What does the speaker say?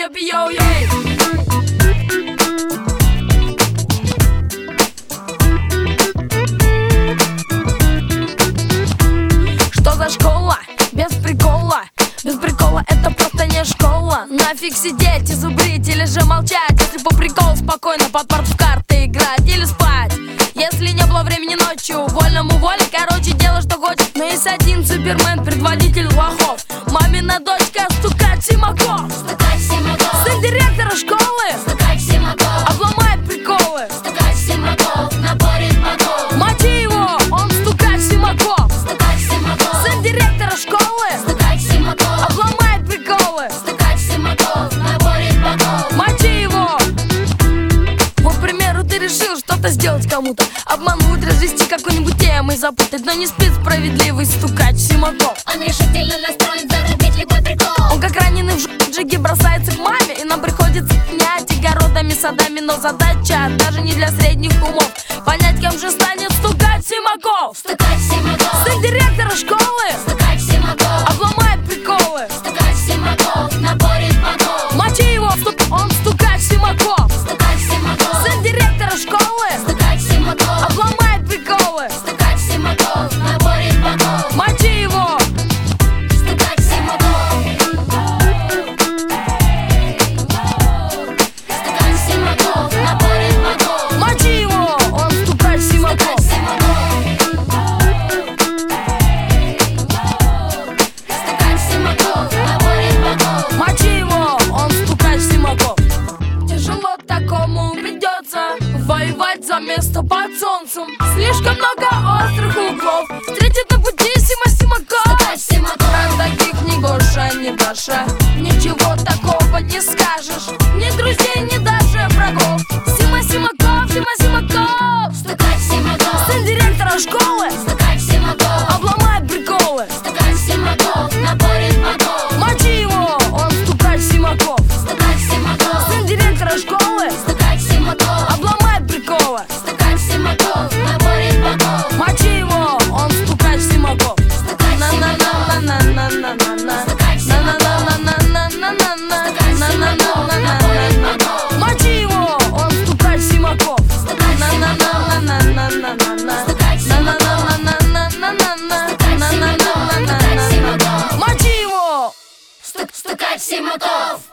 йоу-йоу-йоу-йоу-йоу. Что за школа? Без прикола. Без прикола это просто не школа. Нафиг сидеть и зубрить или же молчать, если по приколу спокойно под парт в карты играть или спать. Если не было времени ночью, вольному воле, короче, делай что хочешь. Но есть один супермен, предводитель лохов. Мамина дочка стукать Симаков. Стукать Симаков. Сын директора школы. Стукать Симаков. Обломает приколы. Стукать Симаков. Наборит богов. Мати его, он стукать Симаков. Стукать Симаков. Сын директора школы. Стукать Симаков. Обломает приколы. Стукать Симаков. Наборит богов. Мати его. Вот, к примеру, ты решил что-то сделать кому-то, обмануть, развести какой-нибудь темой, запутать, но не спит справедливый стукач Симаков. Он решительно настроен зарубить любой прикол. Он как раненый в джиге бросается к маме, и нам приходится менять огородами, садами. Но задача даже не для средних умов понять, кем же станет стукач Симаков. Стукать Симаков. Сын директора школы. Стукать Симаков. Обломает приколы. Стукать Симаков. Наборит богов. Мочи его, он стукач Симаков. Стукать Симаков. Сын директора школы. Стукать Симаков. Обломает приколы. Стукать Симаков. Наборит богов. Мочи его. Стукать Симаков. Стукать Симаков. Наборит богов. Мочи его, он стукач Симаков. Стукать Симаков. Наборит богов. Мочи его, он стукач Симаков. Тяжело такому придется воевать за место под солнцем. Слишком много острых углов встретит на пути Симаков. Стукать Симаков. Про таких ни Гоша, ни Даша ничего такого не скажешь. Ни друзей, ни даже врагов. Симаков, Симаков. Стукать Симаков. Сын директора школы. Стукать Симаков. Обломает приколы. Стукать Симаков. Наборит богов. Мочи его, он стукач Симаков. Стукать Симаков. Сын директора школы. Стукать Симаков. Обломает приколы. Стукать Симаков. Наборит богов. Мочи его, он стукач Симаков. Стукать Симаков. Стукать Симаков. Наборит богов. Мочи его, он стукач Симаков. Стукать Симаков. Стукать Симаков. Мочи его. Стукать Симаков.